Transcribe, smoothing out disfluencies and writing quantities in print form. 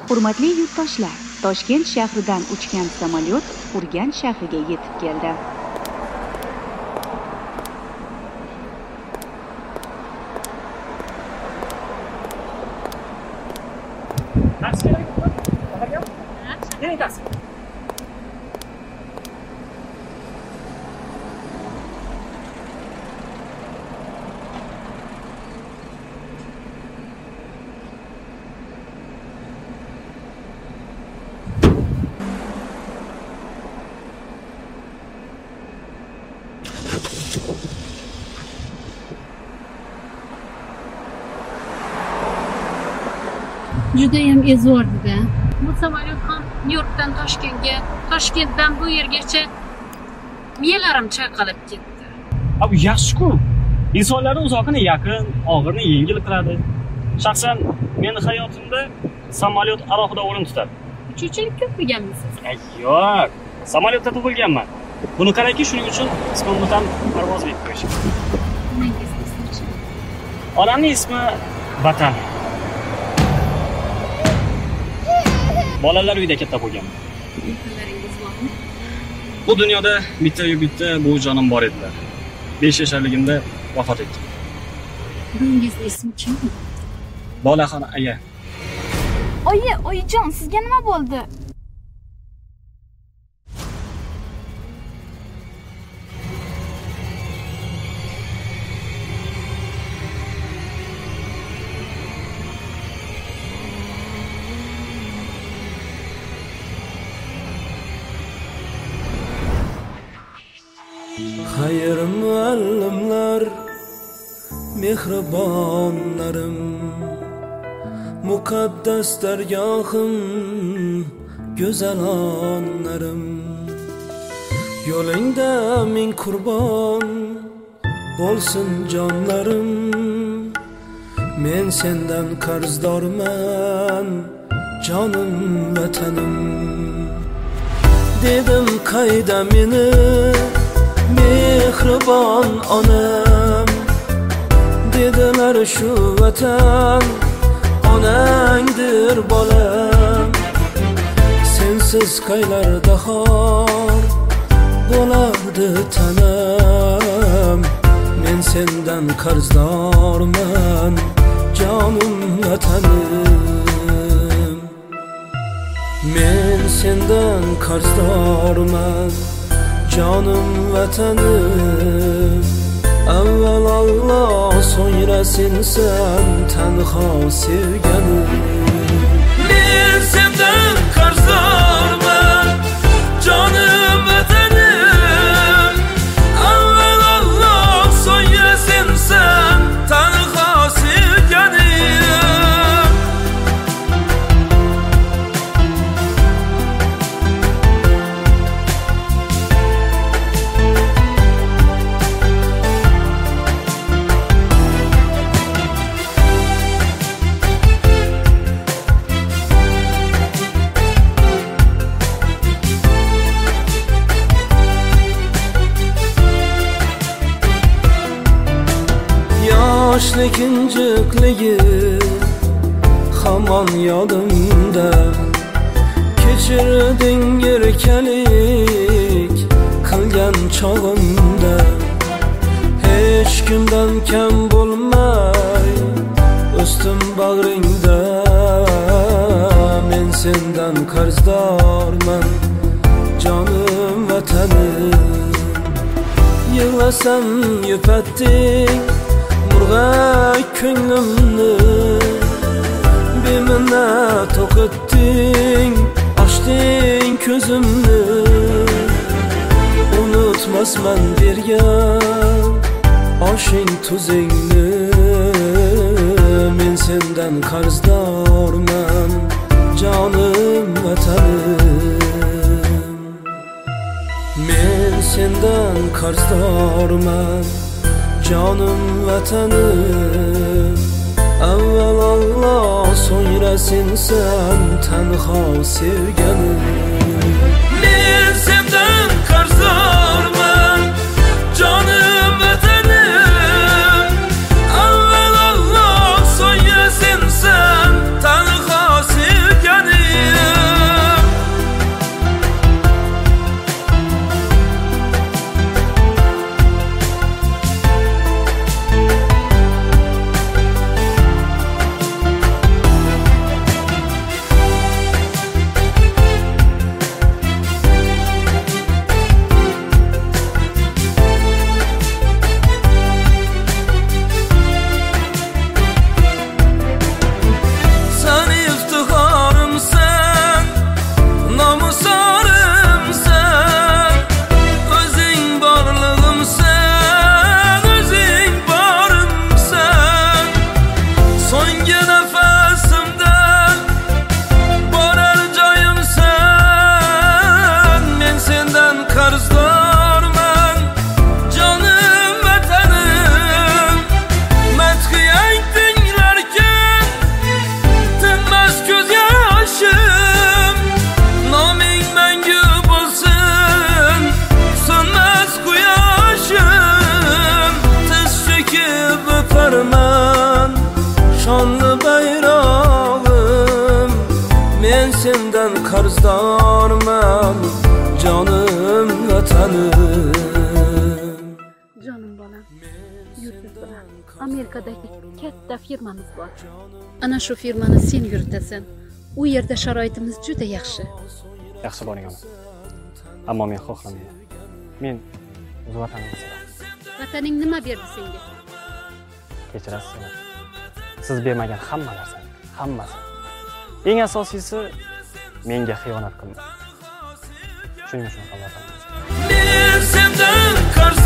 Hurmatli yurtdoshlar, Toshkent shahridan uchgan samolyot Urganch shahriga yetib keldi. Taksi kerakmi? Qaerga? Nega taksi? Judayam ezvordi-da. Bu samolyot ham Nyu-Yorkdan Toshkentga, Toshkentdan bu yergacha miyalarim chayqalib ketdi. Bu yaxshi-ku. Insonlarning uzoqini yaqin, og'irni yengil qiladi. Shaxsan meni hayotimda samolyot alohida o'rin tutadi. Uchuvchilik ko'rganmisiz? Yo'q, samolyotda tug'ilganman. Buni qarayki, shuning uchun ismimni ham Parvoz deb qo'yishgan. Onamning ismi Vatan. Bolalar uyida katta bo'lganman. Yaqinlaringiz bormi? Bu dunyoda bitta buvijonim bor edilar. 5 yasharligimda vafot etdi. Buvingizning ismi kim? Bolaxon aya. Oyijon, sizga nima bo'ldi? Xayr muallimlar, mehribonlarim, muqaddas dargohim, go'zal onlarim. Yo'lingda ming qurbon bo'lsin jonlarim. Men sendan qarzdorman, jonim vatanim. Dedim qayda meni mehribon onam, dedilar shu vatan onangdir bolam. Sensiz qaylarda xor bo'lardi tanam. Men sendan qarzdorman, jonim vatanim. Men sendan qarzdorman, jonim vatanim. Avval Alloh, so'ngra sensan tanho sevganim. Men sendan qarzdorman, jonim vatanim. Avval Alloh, so'ngra sensan tanho sevganim. Yoshlik injiqligi hamon yodimda. Kechirding erkalik qilgan chog'imda. Hech kimdan kam bo'lmay o'stim bag'ringda. Men sendan qarzdorman, jonim vatanim. Yig'lasam yupatding murg'ak ko'nglimni. Beminnat o'qitding, ochding ko'zimni. Unutmasman bergan oshing tuzingni. Men sendan qarzdorman, jonim vatanim. Men sendan qarzdorman, jonim vatanim. Avval Alloh, so'ngra sensan tanho sevganim. Men sendan qarzdorman, jonim vatanim. Avval Alloh, so'ngra sensan tanho sevganim. ko'tarman shonli bayrog'im. Men sendan qarzdorman jonim vatanim. Jonim bolam, yurtimiz bilan Amerikadagi katta firmamiz bor. Ana shu firmani sen yuritasan. U yerda sharoitimiz juda yaxshi. Yaxshi bo'ling ona. Ammo men xohlamayman. Men o'z vatanimni sevaman. Vataning nima berdi senga? Kechirasiz ona. Siz bermagan hamma narsani, hammasi. Eng asosiysi menga xiyonat qilmang. Shuning uchun ham vatanim. Men sendan qarz